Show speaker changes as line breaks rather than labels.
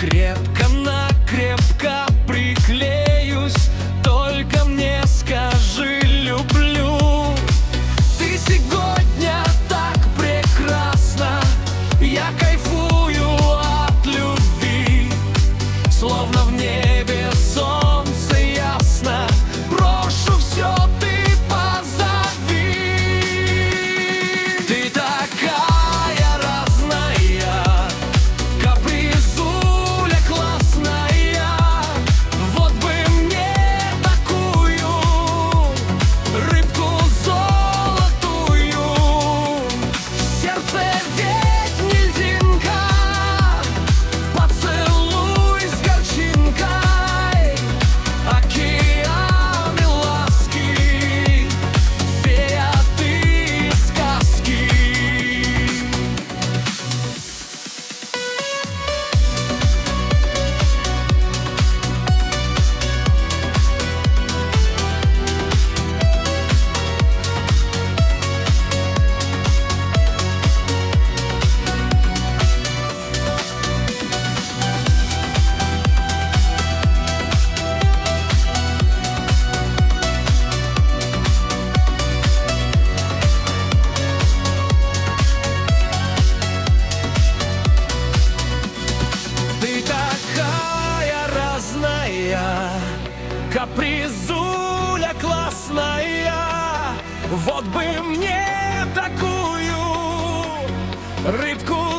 Крепко-накрепко приклеюсь, только мне скажи люблю. Ты сегодня так прекрасна, я кайфую от любви, словно в небе солнце ясно. Прошу все, ты позови. Ты такая разная, капризуля классная. Вот бы мне такую рыбку золотую. Сердце ведь не льдинка, поцелуй с горчинкой. Океаны ласки, фея ты из сказки. Ты такая разная, капризуля классная. Вот бы мне такую рыбку